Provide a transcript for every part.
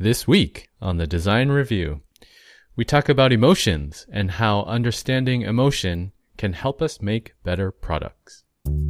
This week on the Design Review, we talk about emotions and how understanding emotion can help us make better products.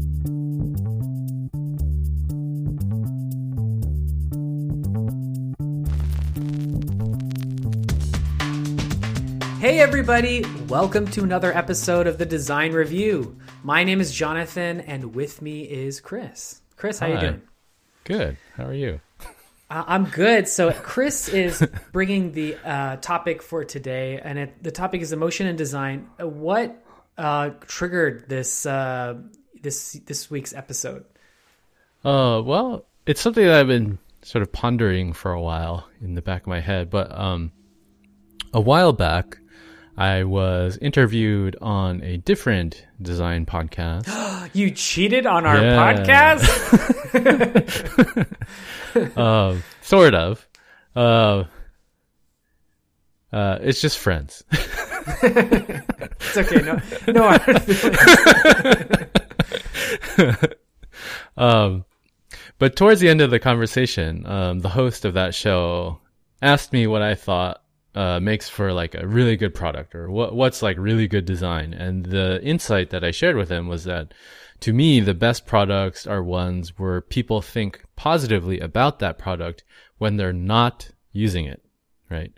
Hey everybody, welcome to another episode of the Design Review. My name is Jonathan and with me is Chris. Chris, how you doing? Good. How are you? I'm good. So Chris is bringing the topic for today, and the topic is emotion and design. What triggered this week's episode? Well, it's something that I've been sort of pondering for a while in the back of my head. But a while back, I was interviewed on a different design podcast. You cheated on our podcast? Sort of. It's just friends. It's okay. No hard feelings. But towards the end of the conversation, the host of that show asked me what I thought makes for like a really good product, or what's like really good design. And the insight that I shared with him was that, to me, the best products are ones where people think positively about that product when they're not using it, right?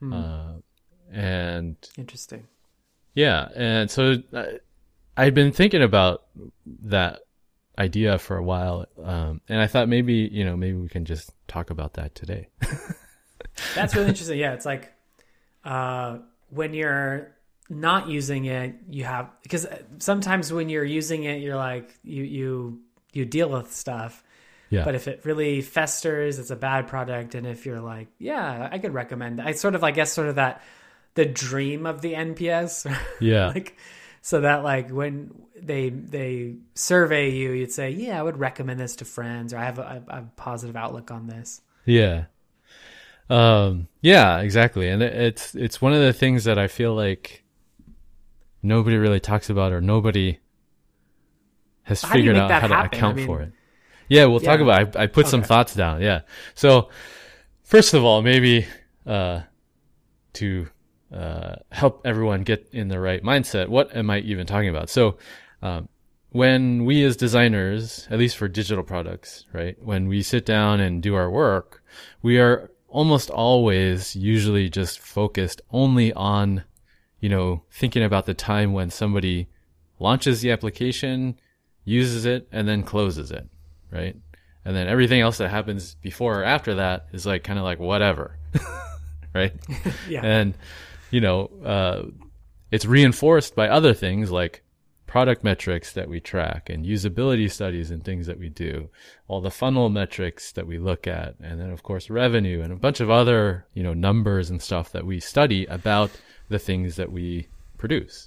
And interesting. Yeah, and so I'd been thinking about that idea for a while, and I thought maybe we can just talk about that today. That's really interesting. Yeah, it's like when you're not using it, because sometimes when you're using it, you're like you deal with stuff. Yeah. But if it really festers, it's a bad product. And if you're like, yeah, I could recommend it. I sort of, I guess, sort of that the dream of the NPS. Yeah. Like, so that like when they survey you, you'd say, yeah, I would recommend this to friends, or I have a positive outlook on this. Yeah. Yeah, exactly. And it's one of the things that I feel like nobody really talks about, or nobody has figured out how to account for it. Yeah, we'll talk about it. I put some thoughts down. Yeah. So first of all, maybe to help everyone get in the right mindset, what am I even talking about? So when we as designers, at least for digital products, right, when we sit down and do our work, we are almost always usually just focused only on, thinking about the time when somebody launches the application, uses it, and then closes it, right? And then everything else that happens before or after that is like kind of like whatever, right? Yeah. And, it's reinforced by other things like product metrics that we track and usability studies and things that we do, all the funnel metrics that we look at, and then of course revenue and a bunch of other, numbers and stuff that we study about the things that we produce.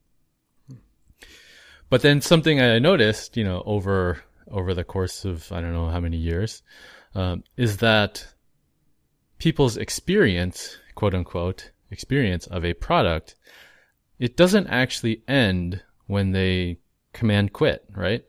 But then something I noticed, over the course of, I don't know how many years, is that people's experience, quote unquote, experience of a product, it doesn't actually end when they command quit, right?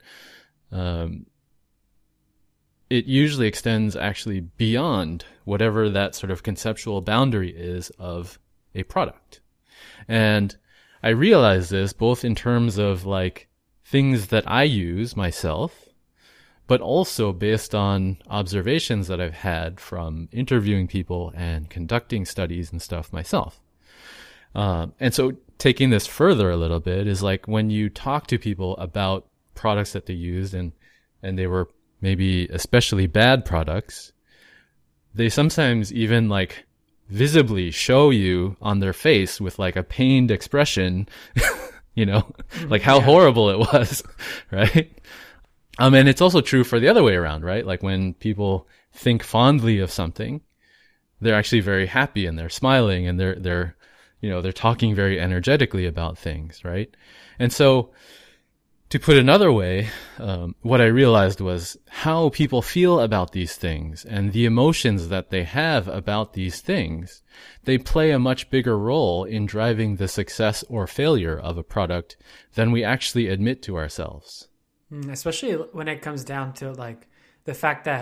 It usually extends actually beyond whatever that sort of conceptual boundary is of a product. And I realize this both in terms of like things that I use myself, but also based on observations that I've had from interviewing people and conducting studies and stuff myself. And so taking this further a little bit is like when you talk to people about products that they used and they were maybe especially bad products, they sometimes even like visibly show you on their face with like a pained expression, like how horrible it was, right? And it's also true for the other way around, right? Like when people think fondly of something, they're actually very happy and they're smiling and they're talking very energetically about things, right? And so to put another way, what I realized was how people feel about these things and the emotions that they have about these things, they play a much bigger role in driving the success or failure of a product than we actually admit to ourselves. Especially when it comes down to like the fact that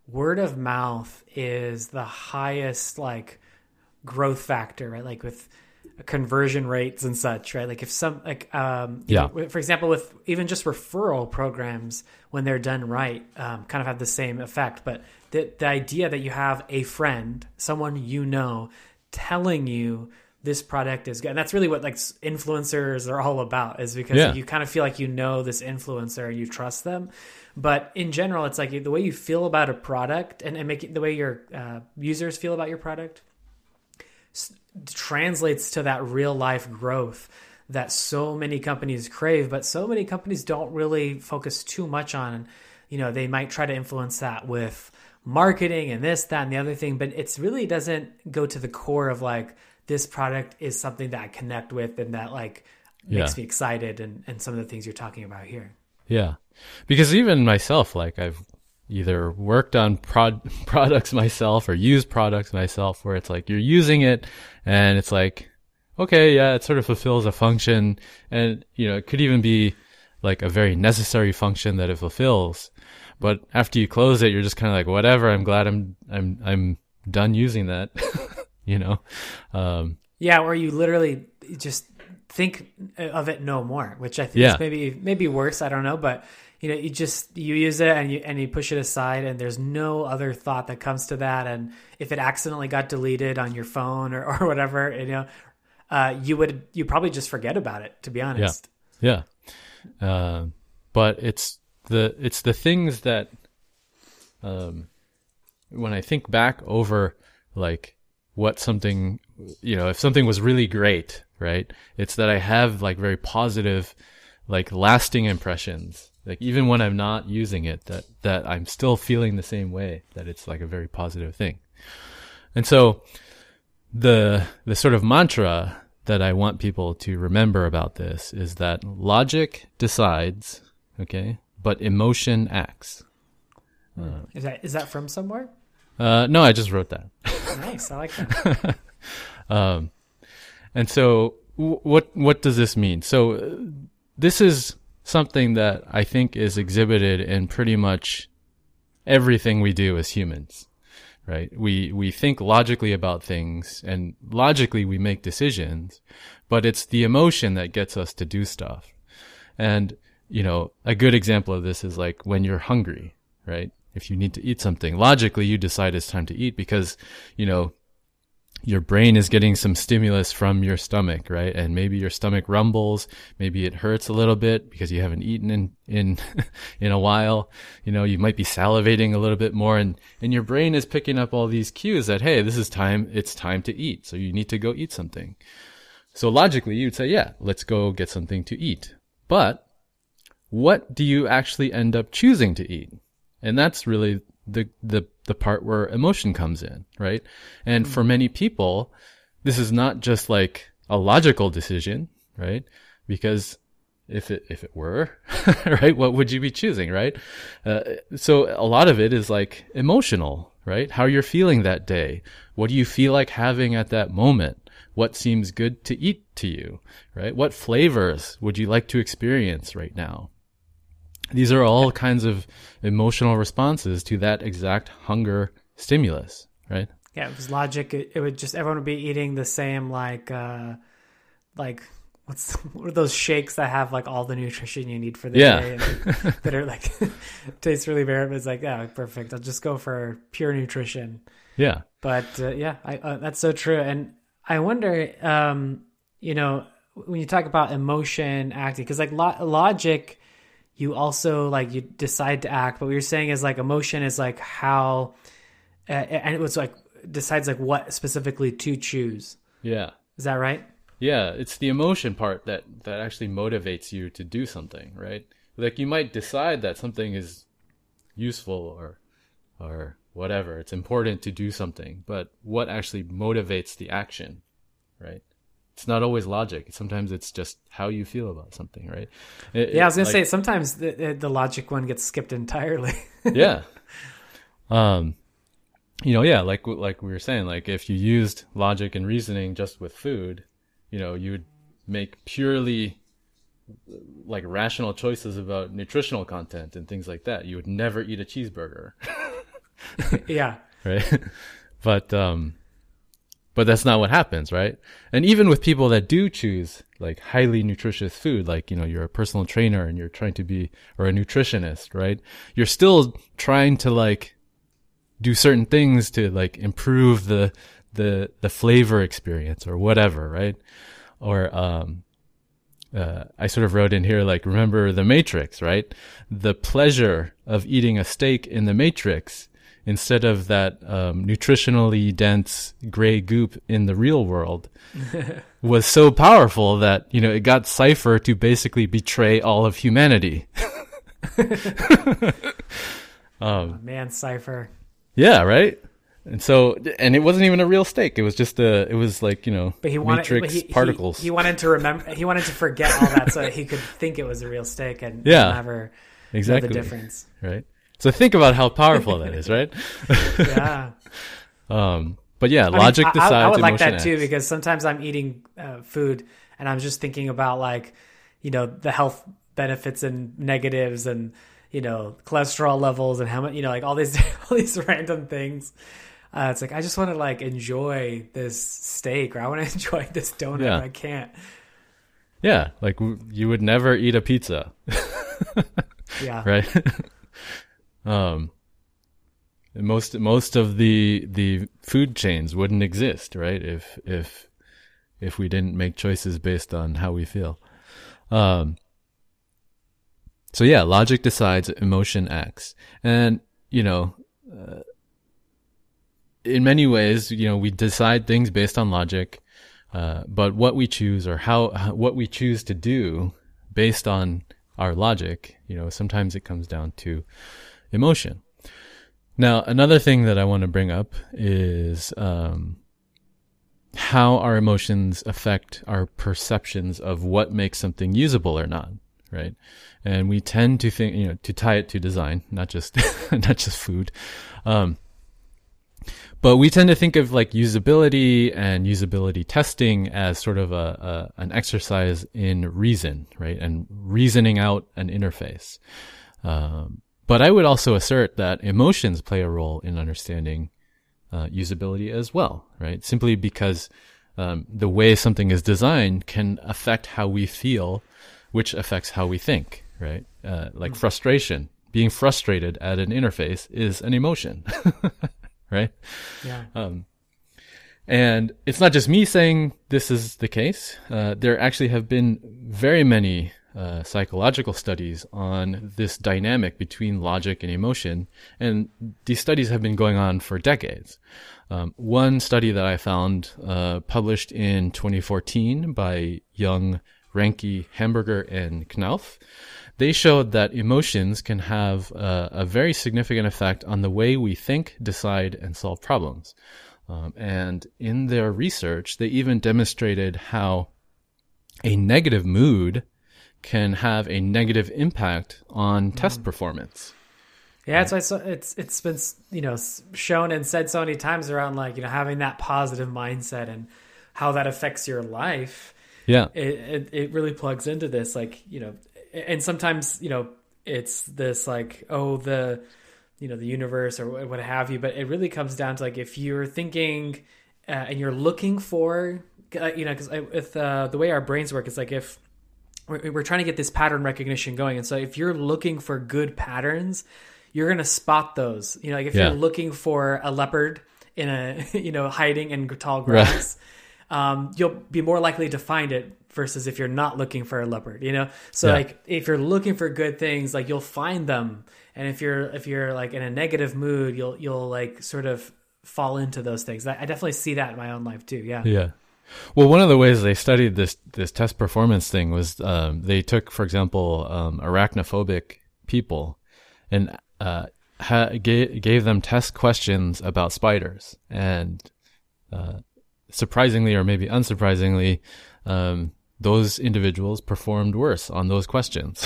word of mouth is the highest like growth factor, right? Like with conversion rates and such, right? Like if some like you know, for example, with even just referral programs, when they're done right, kind of have the same effect. But the idea that you have a friend, someone you know, telling you this product is good, and that's really what like influencers are all about, is because you kind of feel like you know this influencer and you trust them. But in general, it's like the way you feel about a product and make it the way your users feel about your product translates to that real life growth that so many companies crave, but so many companies don't really focus too much on. You know, they might try to influence that with marketing and this, that, and the other thing, but it's really doesn't go to the core of like, this product is something that I connect with and that like makes me excited, and some of the things you're talking about here. Yeah. Because even myself, like I've either worked on products myself or used products myself where it's like you're using it and it's like, okay, yeah, it sort of fulfills a function, and you know, it could even be like a very necessary function that it fulfills. But after you close it, you're just kind of like, whatever, I'm glad I'm done using that. You know? Yeah, or you literally just think of it no more, which I think is maybe worse. I don't know, but you know, you use it and you push it aside, and there's no other thought that comes to that. And if it accidentally got deleted on your phone or whatever, you know, you probably just forget about it, to be honest. Yeah. But it's the things that when I think back over like what something, you know, if something was really great, right? It's that I have like very positive, like lasting impressions. Like even when I'm not using it, that I'm still feeling the same way, that it's like a very positive thing. And so the sort of mantra that I want people to remember about this is that logic decides, okay, but emotion acts. Is that from somewhere? No, I just wrote that. Nice, I like that. And so what does this mean? So this is something that I think is exhibited in pretty much everything we do as humans, right? We think logically about things, and logically we make decisions, but it's the emotion that gets us to do stuff. And, you know, a good example of this is like when you're hungry, right? If you need to eat something, logically you decide it's time to eat because, you know, your brain is getting some stimulus from your stomach, right? And maybe your stomach rumbles, maybe it hurts a little bit because you haven't eaten in a while. You know, you might be salivating a little bit more, and your brain is picking up all these cues that, hey, this is time, it's time to eat. So you need to go eat something. So logically you'd say, yeah, let's go get something to eat. But what do you actually end up choosing to eat? And that's really the part where emotion comes in, right? And for many people, this is not just like a logical decision, right? Because if it were, right, what would you be choosing, right? So a lot of it is like emotional, right? How you're feeling that day. What do you feel like having at that moment? What seems good to eat to you, right? What flavors would you like to experience right now? These are all kinds of emotional responses to that exact hunger stimulus, right? Yeah, it was logic. It would just, everyone would be eating the same, like what are those shakes that have like all the nutrition you need for the day, and that are like taste really bad. But it's like, yeah, perfect. I'll just go for pure nutrition. Yeah. But that's so true. And I wonder, you know, when you talk about emotion acting, because like logic, you also like you decide to act, but what you're saying is like emotion is like how, and it was like decides like what specifically to choose. Yeah. Is that right? Yeah, it's the emotion part that actually motivates you to do something, right? Like you might decide that something is useful or whatever, it's important to do something, but what actually motivates the action, right? It's not always logic. Sometimes it's just how you feel about something, right? I was gonna say sometimes the logic one gets skipped entirely. Yeah. You know, yeah, like we were saying, like if you used logic and reasoning just with food, you know, you would make purely like rational choices about nutritional content and things like that. You would never eat a cheeseburger. Yeah. Right. But that's not what happens, right? And even with people that do choose like highly nutritious food, like, you're a personal trainer and you're trying to be, or a nutritionist, right? You're still trying to like do certain things to like improve the flavor experience or whatever, right? Or, I sort of wrote in here, like, remember the Matrix, right? The pleasure of eating a steak in the Matrix instead of that nutritionally dense gray goop in the real world was so powerful that, it got Cypher to basically betray all of humanity. Man, Cypher. Yeah, right? And it wasn't even a real steak. It was just it was like, Matrix particles. He wanted to remember, he wanted to forget all that so that he could think it was a real steak and never know the difference. Right. So think about how powerful that is, right? Yeah. But yeah, logic decides. I would like that acts. too, because sometimes I'm eating food and I'm just thinking about like, the health benefits and negatives and, cholesterol levels and how much, like all these random things. It's like, I just want to like enjoy this steak, or I want to enjoy this donut. Yeah. I can't. Yeah. Like you would never eat a pizza. Yeah. Right. Most of the food chains wouldn't exist, right? If we didn't make choices based on how we feel. So yeah, logic decides, emotion acts. And, in many ways, we decide things based on logic, but what we choose or what we choose to do based on our logic, sometimes it comes down to emotion. Now, another thing that I want to bring up is how our emotions affect our perceptions of what makes something usable or not, right? And we tend to think, to tie it to design, not just not just food. But we tend to think of like usability and usability testing as sort of an exercise in reason, right? And reasoning out an interface. But I would also assert that emotions play a role in understanding usability as well, right? Simply because the way something is designed can affect how we feel, which affects how we think, right? Like frustration. Being frustrated at an interface is an emotion, right? Yeah. And it's not just me saying this is the case. There actually have been very many psychological studies on this dynamic between logic and emotion, and these studies have been going on for decades. One study that I found published in 2014 by Young, Ranke, Hamburger, and Knauf, they showed that emotions can have a very significant effect on the way we think, decide, and solve problems. And in their research, they even demonstrated how a negative mood can have a negative impact on test performance. Yeah, it's been shown and said so many times around like having that positive mindset and how that affects your life. Yeah, it really plugs into this, like and sometimes it's this like the universe or what have you, but it really comes down to like if you're thinking and you're looking for because with the way our brains work, it's like if we're trying to get this pattern recognition going. And so if you're looking for good patterns, you're going to spot those, like if you're looking for a leopard in a, hiding in tall grass, you'll be more likely to find it versus if you're not looking for a leopard, So like if you're looking for good things, like you'll find them. And if you're like in a negative mood, you'll like sort of fall into those things. I definitely see that in my own life too. Yeah. Yeah. Well, one of the ways they studied this test performance thing was they took, for example, arachnophobic people and gave them test questions about spiders. And surprisingly, or maybe unsurprisingly, those individuals performed worse on those questions.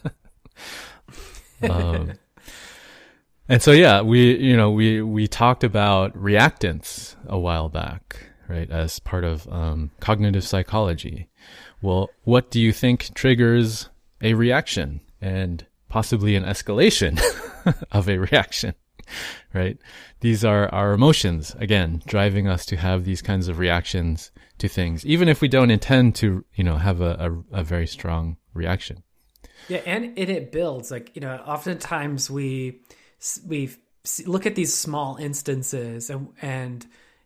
And so, yeah, we talked about reactance a while back, right, as part of cognitive psychology. Well, what do you think triggers a reaction and possibly an escalation of a reaction? right? These are our emotions, again, driving us to have these kinds of reactions to things, even if we don't intend to, have a very strong reaction. Yeah, and it builds. Like, oftentimes we look at these small instances and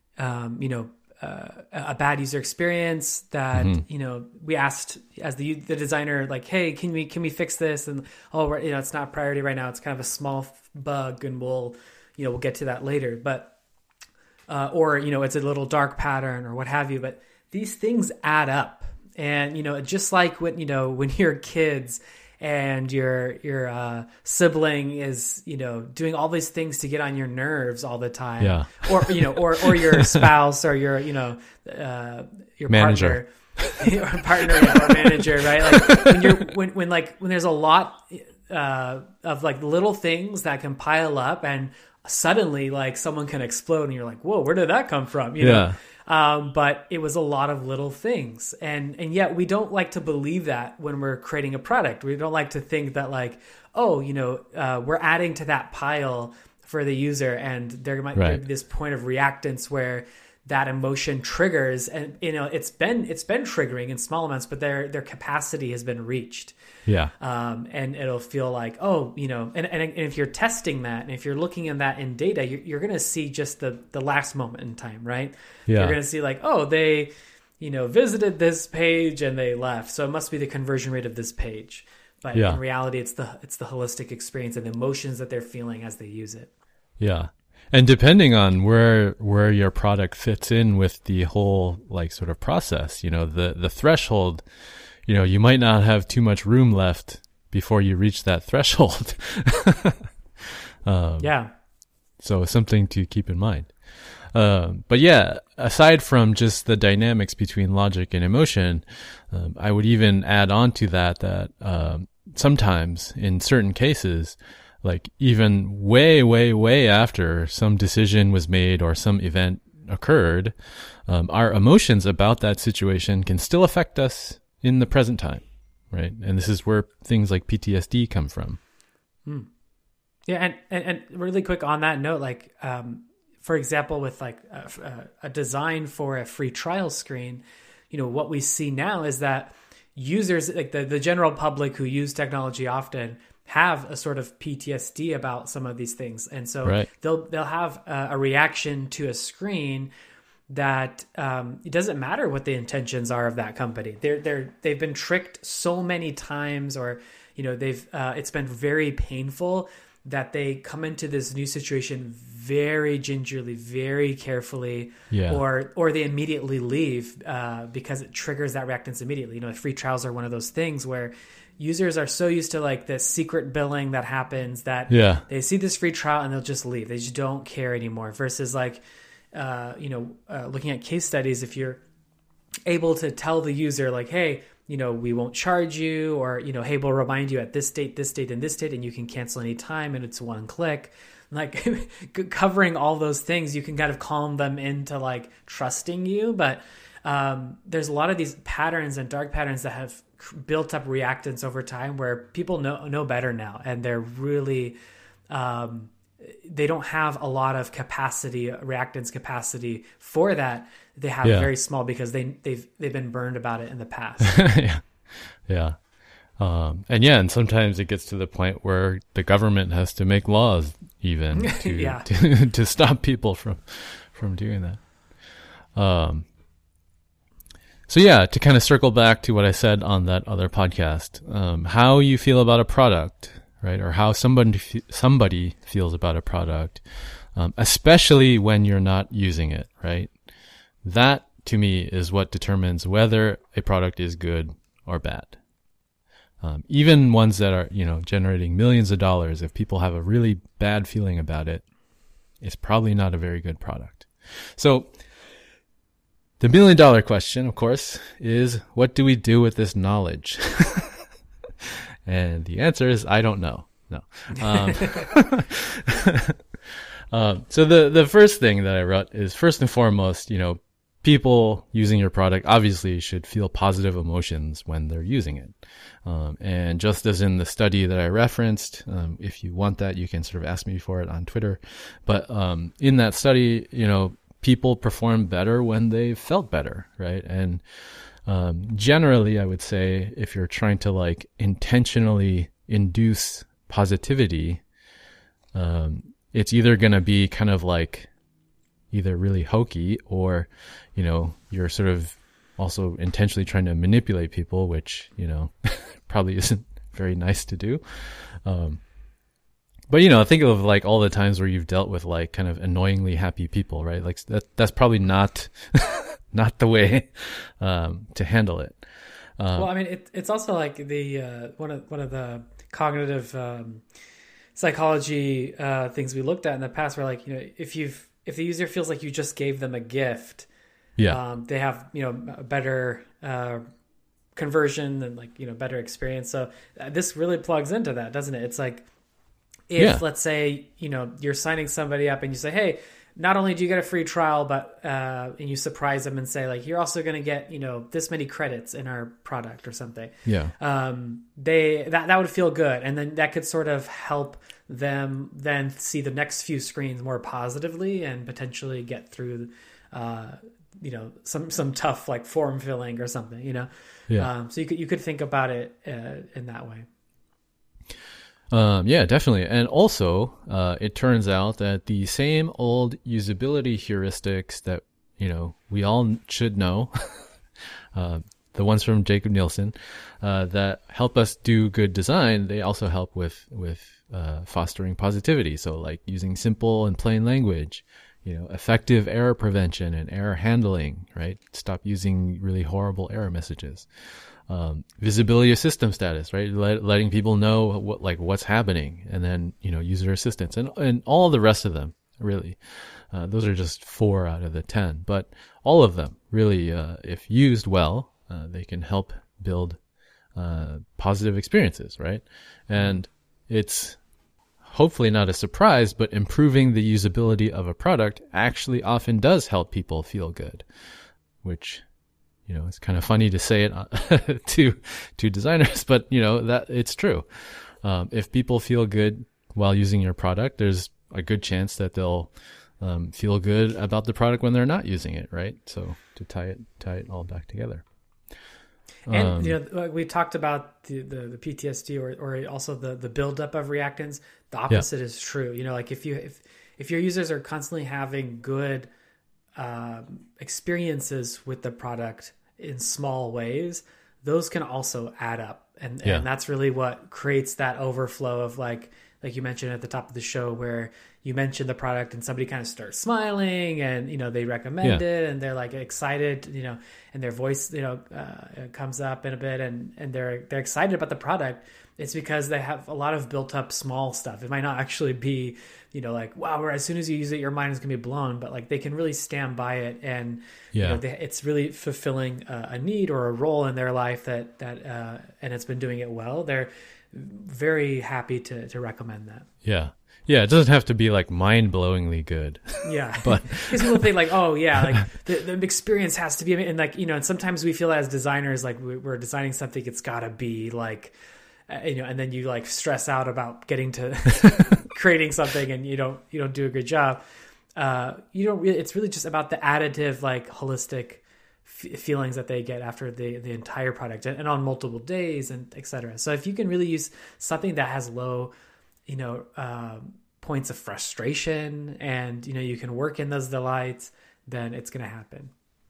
a bad user experience that we asked as the designer, like, hey, can we fix this? And it's not a priority right now. It's kind of a small bug, and we'll get to that later. But it's a little dark pattern or what have you. But these things add up, and just like when you're kids and your sibling is doing all these things to get on your nerves all the time, yeah, or your spouse or your manager. partner or manager, right? Like when there's a lot of like little things that can pile up, and suddenly like someone can explode, and you're like, whoa, where did that come from? You know? But it was a lot of little things, and yet we don't like to believe that when we're creating a product. We don't like to think that like, we're adding to that pile for the user, and there might be this point of reactance where that emotion triggers, and it's been triggering in small amounts, but their capacity has been reached. Yeah. And it'll feel like, and if you're testing that, and if you're looking at that in data, you're going to see just the last moment in time, right? Yeah. You're going to see like, they, visited this page and they left, so it must be the conversion rate of this page. But in reality, it's the holistic experience and the emotions that they're feeling as they use it. Yeah. And depending on where your product fits in with the whole like sort of process, the threshold, you might not have too much room left before you reach that threshold. So something to keep in mind. But yeah, aside from just the dynamics between logic and emotion, I would even add on to that sometimes in certain cases, like even way, way, way after some decision was made or some event occurred, our emotions about that situation can still affect us in the present time, right? And this is where things like PTSD come from. Yeah, and really quick on that note, like, for example, with like a design for a free trial screen, what we see now is that users, like the general public who use technology often, have a sort of PTSD about some of these things, and so they'll have a reaction to a screen that it doesn't matter what the intentions are of that company. They've been tricked so many times, or it's been very painful that they come into this new situation very gingerly, very carefully, or they immediately leave because it triggers that reactance immediately. Free trials are one of those things where users are so used to like the secret billing that happens that they see this free trial and they'll just leave. They just don't care anymore. Versus like, looking at case studies, if you're able to tell the user like, hey, we won't charge you, or, hey, we'll remind you at this date, and this date, and you can cancel anytime, and it's one click. Like covering all those things, you can kind of calm them into like trusting you. But there's a lot of these patterns and dark patterns that have built up reactance over time where people know better now, and they're really they don't have a lot of reactance capacity for that. They have very small because they've been burned about it in the past. And sometimes it gets to the point where the government has to make laws even to to stop people from doing that. To kind of circle back to what I said on that other podcast, how you feel about a product, right? Or how somebody feels about a product, especially when you're not using it, right? That to me is what determines whether a product is good or bad. Even ones that are, generating millions of dollars, if people have a really bad feeling about it, it's probably not a very good product. So the $1 million question, of course, is what do we do with this knowledge? And the answer is, I don't know. No. So the first thing that I wrote is, first and foremost, people using your product obviously should feel positive emotions when they're using it. And just as in the study that I referenced, if you want that, you can sort of ask me for it on Twitter. But in that study, people perform better when they felt better, right? And generally, I would say if you're trying to like intentionally induce positivity, it's either going to be kind of like either really hokey or, you're sort of also intentionally trying to manipulate people, which, probably isn't very nice to do. But, think of like all the times where you've dealt with like kind of annoyingly happy people, right? Like that's probably not, not the way, to handle it. Well, I mean, it's also like the, one of the cognitive, psychology, things we looked at in the past were like, if the user feels like you just gave them a gift, they have, a better, conversion and like, better experience. So this really plugs into that, doesn't it? It's like, if let's say, you're signing somebody up and you say, hey, not only do you get a free trial, but, and you surprise them and say like, you're also going to get, this many credits in our product or something. Yeah. That would feel good. And then that could sort of help them then see the next few screens more positively and potentially get through, some tough like form filling or something, so you could think about it, in that way. Yeah, definitely. And also, it turns out that the same old usability heuristics that, we all should know, the ones from Jacob Nielsen, that help us do good design, they also help with fostering positivity. So like using simple and plain language, effective error prevention and error handling, right? Stop using really horrible error messages. Visibility of system status, right? Letting people know what's happening, and then, user assistance and all the rest of them, really. Those are just 4 out of the 10, but all of them really, if used well, they can help build, positive experiences, right? And it's hopefully not a surprise, but improving the usability of a product actually often does help people feel good, which, it's kind of funny to say it to designers, but that it's true. If people feel good while using your product, there's a good chance that they'll feel good about the product when they're not using it, right? So to tie it all back together. And we talked about the PTSD or also the buildup of reactance. The opposite is true. Like if your users are constantly having good experiences with the product in small ways, those can also add up, and that's really what creates that overflow of like you mentioned at the top of the show, where you mention the product and somebody kind of starts smiling and they recommend it and they're like excited, and their voice comes up in a bit and they're excited about the product. It's because they have a lot of built up small stuff. It might not actually be like, wow, where as soon as you use it your mind is gonna be blown, but like they can really stand by it, and it's really fulfilling a need or a role in their life that and it's been doing it well. They're very happy to recommend that. Yeah, it doesn't have to be like mind-blowingly good. Yeah, but because people think like, oh yeah, like the experience has to be, and like and sometimes we feel as designers like we're designing something, it's got to be like, and then you like stress out about getting to creating something, and you don't do a good job. It's really just about the additive, like holistic feelings that they get after the entire product and on multiple days and etc. So if you can really use something that has low points of frustration, and you can work in those delights, then it's going to happen.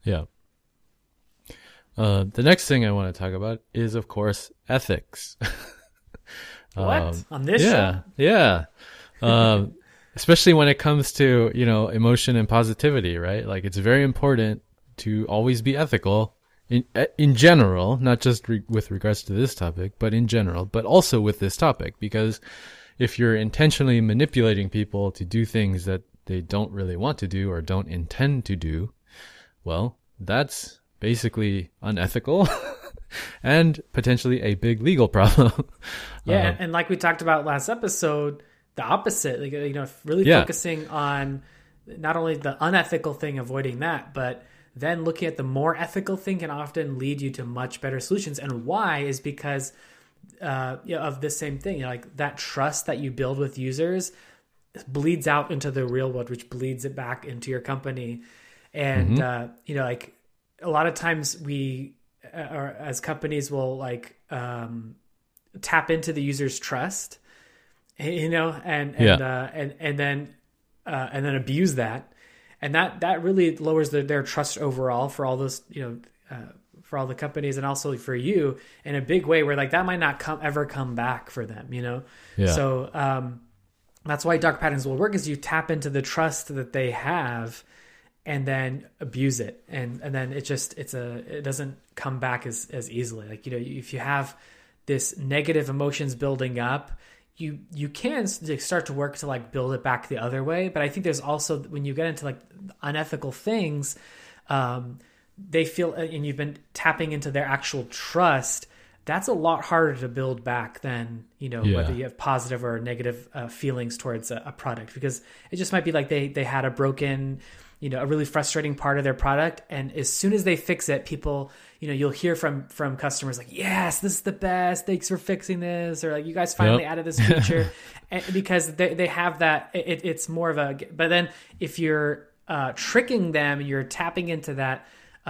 The next thing I want to talk about is, of course, ethics. What? On this show? Yeah. Especially when it comes to emotion and positivity, right? Like it's very important to always be ethical in general, not just with regards to this topic, but in general, but also with this topic, because if you're intentionally manipulating people to do things that they don't really want to do or don't intend to do, well, that's basically unethical and potentially a big legal problem. And like we talked about last episode, the opposite, really focusing on not only the unethical thing, avoiding that, but then looking at the more ethical thing can often lead you to much better solutions. And why is because of this same thing. Like that trust that you build with users bleeds out into the real world, which bleeds it back into your company. And like a lot of times we, or as companies, will like tap into the user's trust, and then abuse that, and that really lowers their trust overall for all those, for all the companies, and also for you in a big way, where like that might not ever come back for them, So that's why dark patterns will work, is you tap into the trust that they have and then abuse it. And then it doesn't come back as easily. Like, if you have this negative emotions building up, you can start to work to like build it back the other way. But I think there's also, when you get into like unethical things, they feel, and you've been tapping into their actual trust, that's a lot harder to build back than, whether you have positive or negative feelings towards a product, because it just might be like they had a broken, a really frustrating part of their product. And as soon as they fix it, people, you'll hear from customers like, yes, this is the best. Thanks for fixing this. Or like, you guys finally added this feature. And because they have that, it's more of a, but then if you're tricking them, you're tapping into that,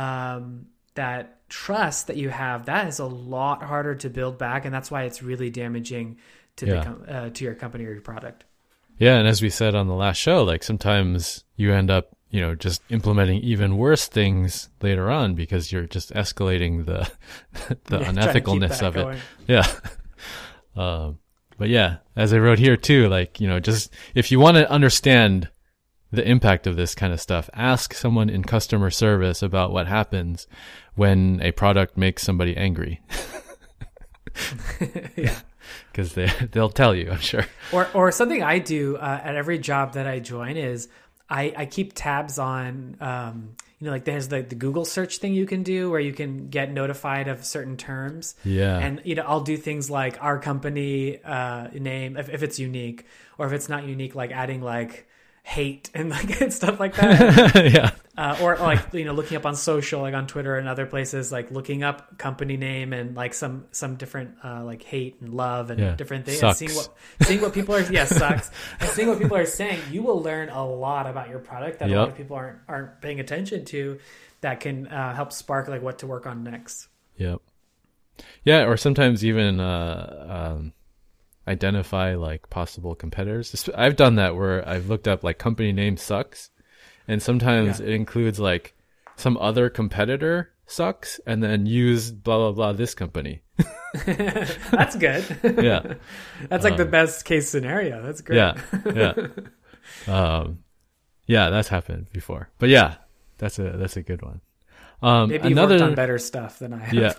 that trust that you have, that is a lot harder to build back. And that's why it's really damaging to to your company or your product. Yeah. And as we said on the last show, like sometimes you end up, just implementing even worse things later on because you're just escalating the unethicalness of it. Yeah. But yeah, as I wrote here too, like, just if you want to understand the impact of this kind of stuff, ask someone in customer service about what happens when a product makes somebody angry. Yeah. Because they'll tell you, I'm sure. Or something I do at every job that I join is I keep tabs on, like there's the Google search thing you can do where you can get notified of certain terms. Yeah. And, I'll do things like our company name, if it's unique, or if it's not unique, like adding like hate and like and stuff like that. Yeah. Or like, looking up on social, like on Twitter and other places, like looking up company name and like some different like hate and love and different things. Sucks. And seeing what people are, sucks. And seeing what people are saying, you will learn a lot about your product that a lot of people aren't paying attention to, that can help spark like what to work on next. Yep. Yeah. Or sometimes even, identify like possible competitors. I've done that where I've looked up like company name sucks, and sometimes it includes like some other competitor sucks, and then use blah blah blah this company. That's good. Yeah. That's like the best case scenario. That's great. Yeah, that's happened before. But yeah, that's a good one. Maybe you've worked on better stuff than I have.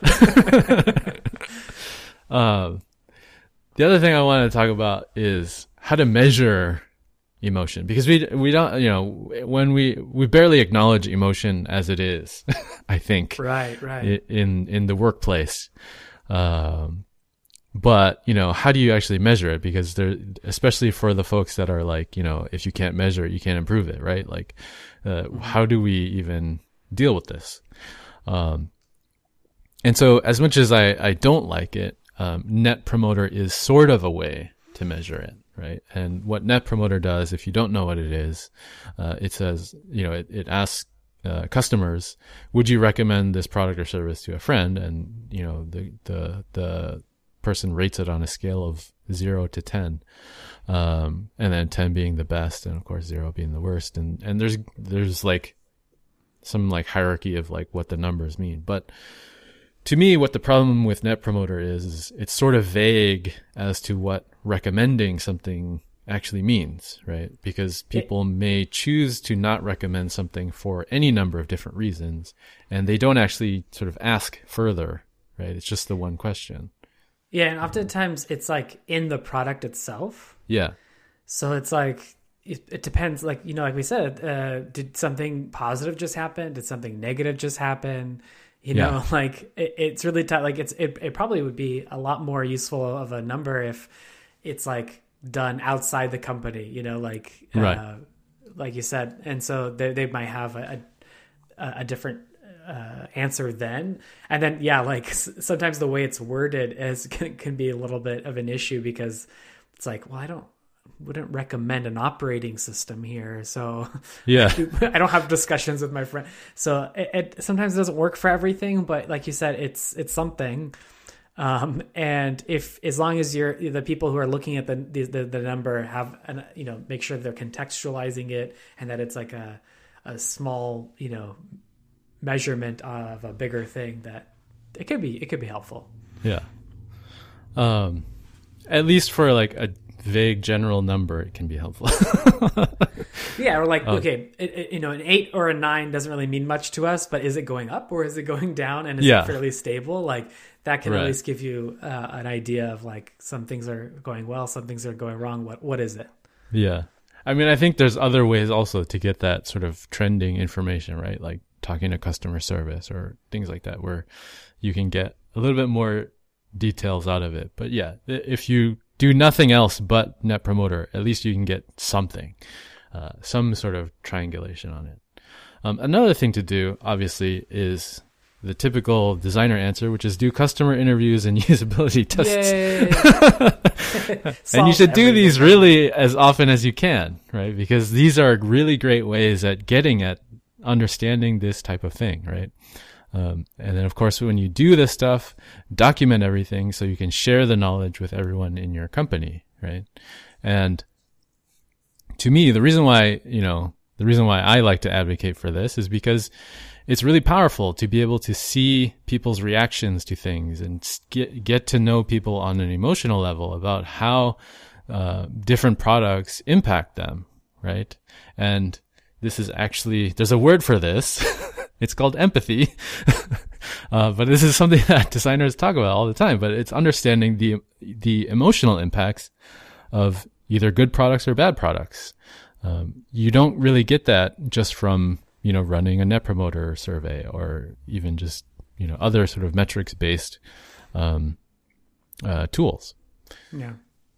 Yeah. The other thing I want to talk about is how to measure emotion, because we don't, when we barely acknowledge emotion as it is, I think. Right. In the workplace. But, how do you actually measure it? Because especially for the folks that are like, if you can't measure it, you can't improve it, right? Like, how do we even deal with this? And so as much as I don't like it, Net Promoter is sort of a way to measure it, right? And what Net Promoter does, if you don't know what it is, it says, it asks customers, would you recommend this product or service to a friend? And, the person rates it on a scale of 0 to 10, and then 10 being the best, and of course 0 being the worst. And there's like some like hierarchy of like what the numbers mean. But to me, what the problem with Net Promoter is it's sort of vague as to what recommending something actually means, right? Because people may choose to not recommend something for any number of different reasons, and they don't actually sort of ask further, right? It's just the one question. Yeah, and oftentimes it's like in the product itself. Yeah. So it's like, it depends, like, like we said, did something positive just happen? Did something negative just happen? Like it's really tough. Like it probably would be a lot more useful of a number if it's like done outside the company, like you said. And so they might have a different answer then. And then, yeah, like sometimes the way it's worded can be a little bit of an issue, because it's like, well, wouldn't recommend an operating system here. So yeah, I don't have discussions with my friend. So it sometimes doesn't work for everything, but like you said, it's something. And as long as the people who are looking at the number have make sure they're contextualizing it, and that it's like a small, measurement of a bigger thing, that it could be helpful. Yeah. At least for like a vague general number, it can be helpful. Yeah, or like, okay, an 8 or a 9 doesn't really mean much to us, but is it going up or is it going down, and is it fairly stable? Like that can at least give you an idea of like, some things are going well, some things are going wrong. What is it? Yeah. I mean, I think there's other ways also to get that sort of trending information, right? Like talking to customer service or things like that, where you can get a little bit more details out of it. But yeah, if you do nothing else but Net Promoter, at least you can get something, some sort of triangulation on it. Another thing to do, obviously, is the typical designer answer, which is do customer interviews and usability tests. And you should do these really as often as you can, right? Because these are really great ways at getting at understanding this type of thing, right? And then, of course, when you do this stuff, document everything so you can share the knowledge with everyone in your company, right? And to me, the reason why I like to advocate for this is because it's really powerful to be able to see people's reactions to things and get to know people on an emotional level about how different products impact them, right? And this is actually, there's a word for this. It's called empathy. But this is something that designers talk about all the time, but it's understanding the emotional impacts of either good products or bad products. You don't really get that just from, running a Net Promoter survey, or even just, other sort of metrics based, tools. Yeah.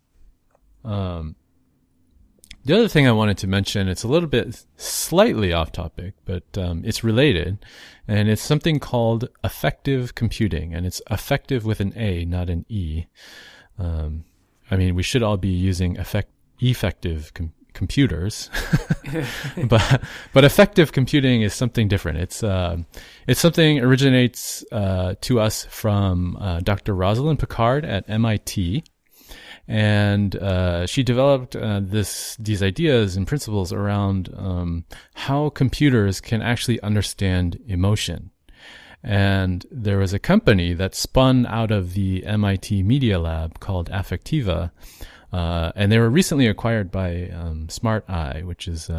The other thing I wanted to mention, it's a little bit slightly off topic, but it's related, and it's something called affective computing, and it's affective with an A, not an E. I mean, we should all be using effective computers, but affective computing is something different. It's something originates to us from Dr. Rosalind Picard at MIT. And she developed these ideas and principles around how computers can actually understand emotion. And there was a company that spun out of the MIT Media Lab called Affectiva, and they were recently acquired by Smart Eye, which is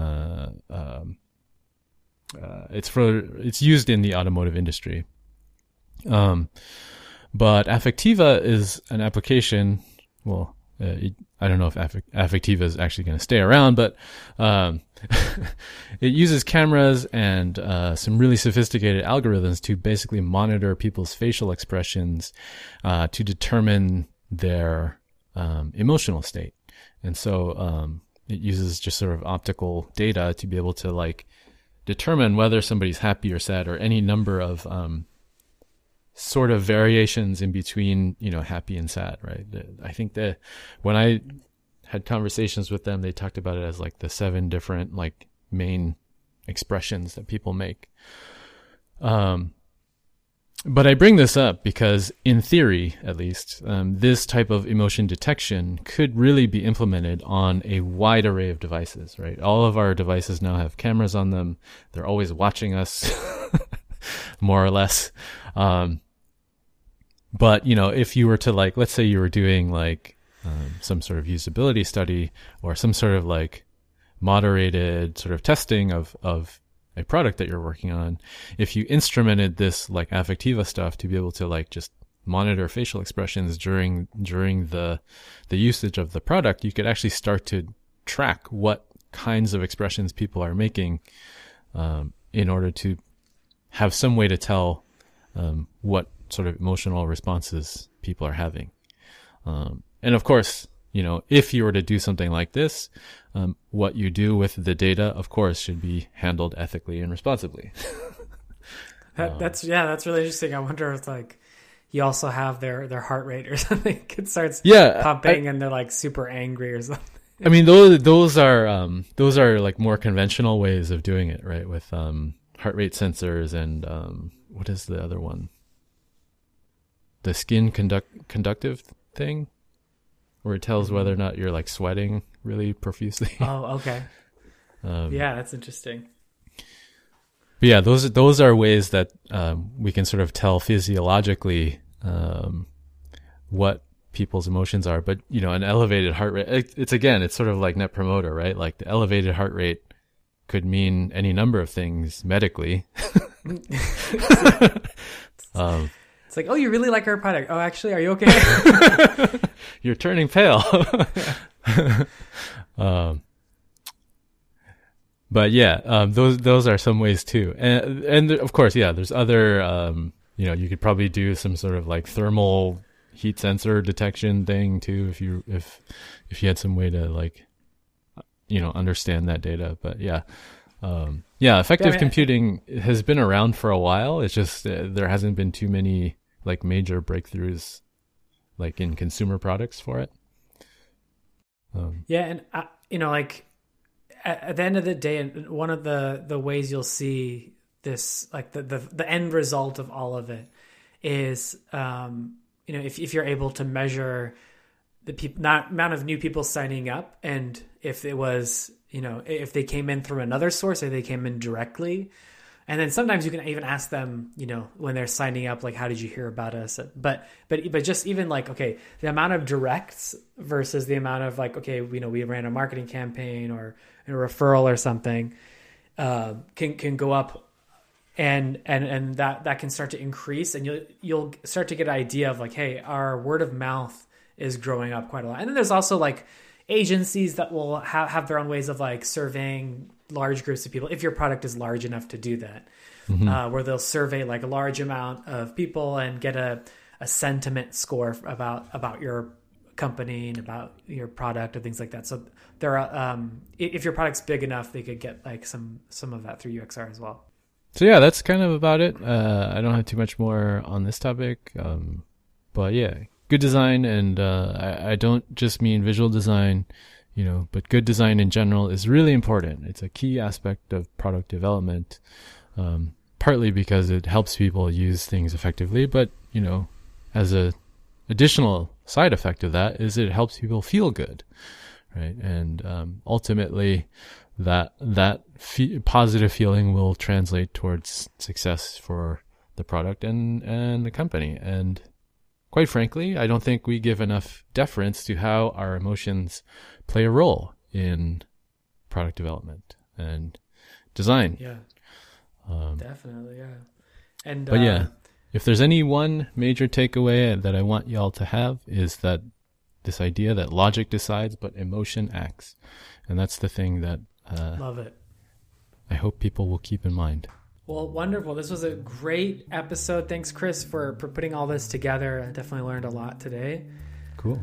it's used in the automotive industry. But Affectiva is an application. Well, I don't know if Affectiva is actually going to stay around, but it uses cameras and some really sophisticated algorithms to basically monitor people's facial expressions to determine their emotional state. And so it uses just sort of optical data to be able to determine whether somebody's happy or sad, or any number of sort of variations in between, happy and sad, right? I think that when I had conversations with them, they talked about it as the 7 different main expressions that people make. But I bring this up because in theory, at least, this type of emotion detection could really be implemented on a wide array of devices, right? All of our devices now have cameras on them. They're always watching us, more or less. But, if you were to let's say you were doing some sort of usability study, or some sort of moderated sort of testing of a product that you're working on, if you instrumented this Affectiva stuff to be able to just monitor facial expressions during the usage of the product, you could actually start to track what kinds of expressions people are making, in order to have some way to tell what sort of emotional responses people are having. And of course, if you were to do something like this, what you do with the data, of course, should be handled ethically and responsibly. That's really interesting. I wonder if like you also have their heart rate or something. It starts pumping and they're like super angry or something. I mean, those are like more conventional ways of doing it, right? With heart rate sensors and what is the other one? The skin conductive thing, where it tells whether or not you're like sweating really profusely. Oh, okay. Yeah, that's interesting. But yeah, those are ways that we can sort of tell physiologically what people's emotions are. But you know, an elevated heart rate, it's sort of like net promoter, right? Like the elevated heart rate could mean any number of things medically. It's like, oh, you really like our product. Oh, actually, are you okay? You're turning pale. But yeah, those are some ways too. And of course, yeah, there's other, you could probably do some sort of like thermal heat sensor detection thing too, if you had some way to like, understand that data. But yeah. Effective computing has been around for a while. It's just there hasn't been too many like major breakthroughs like in consumer products for it. And like at the end of the day, one of the ways you'll see this, like the end result of all of it is, if you're able to measure the amount of new people signing up, and if it was, if they came in through another source or they came in directly. And then sometimes you can even ask them, when they're signing up, like, how did you hear about us? But just even like, okay, the amount of directs versus the amount of like, okay, we ran a marketing campaign or a referral or something, can go up, and that can start to increase, and you'll start to get an idea of like, hey, our word of mouth is growing up quite a lot. And then there's also like agencies that will have their own ways of like surveying large groups of people, if your product is large enough to do that, where they'll survey like a large amount of people and get a sentiment score about your company and about your product and things like that. So there are, if your product's big enough, they could get like some of that through UXR as well. So yeah, that's kind of about it. I don't have too much more on this topic, but yeah, good design, and I don't just mean visual design, but good design in general is really important. It's a key aspect of product development, partly because it helps people use things effectively, but, as a additional side effect of that is it helps people feel good, right? And ultimately, that positive feeling will translate towards success for the product and the company. And quite frankly, I don't think we give enough deference to how our emotions play a role in product development and design. Yeah, definitely, yeah. But yeah, if there's any one major takeaway that I want y'all to have is that this idea that logic decides, but emotion acts. And that's the thing that love it. I hope people will keep in mind. Well, wonderful. This was a great episode. Thanks, Chris, for putting all this together. I definitely learned a lot today. Cool.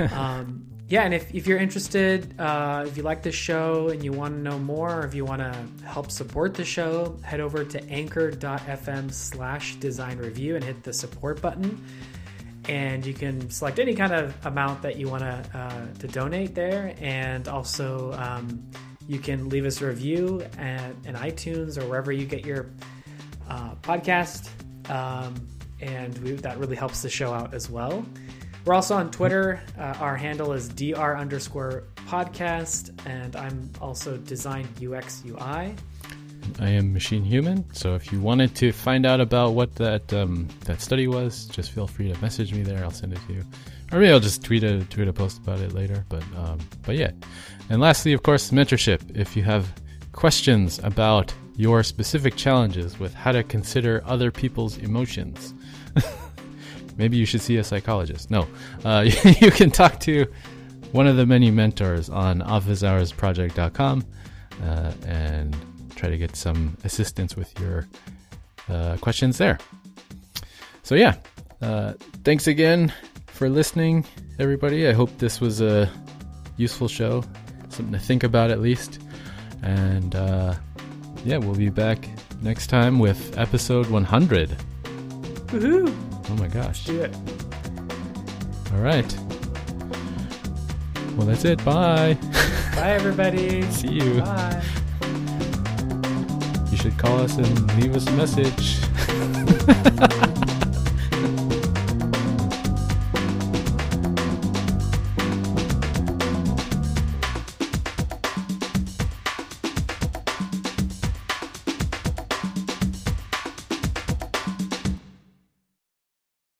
And if you're interested, if you like this show and you want to know more, or if you want to help support the show, head over to anchor.fm/design review and hit the support button. And you can select any kind of amount that you want to donate there. And also, you can leave us a review in iTunes or wherever you get your podcast. And that really helps the show out as well. We're also on Twitter. Our handle is dr_podcast. And I'm also Design UX UI. I am Machine Human. So if you wanted to find out about what that study was, just feel free to message me there. I'll send it to you. Or maybe I'll just tweet a post about it later. But yeah. And lastly, of course, mentorship. If you have questions about your specific challenges with how to consider other people's emotions, maybe you should see a psychologist. No, you can talk to one of the many mentors on officeHoursProject.com and try to get some assistance with your questions there. So yeah, thanks again for listening, everybody. I hope this was a useful show, something to think about at least. And we'll be back next time with episode 100. Woohoo! Oh my gosh. Do it. All right. Well, that's it. Bye. Bye, everybody. See you. Bye. You should call us and leave us a message.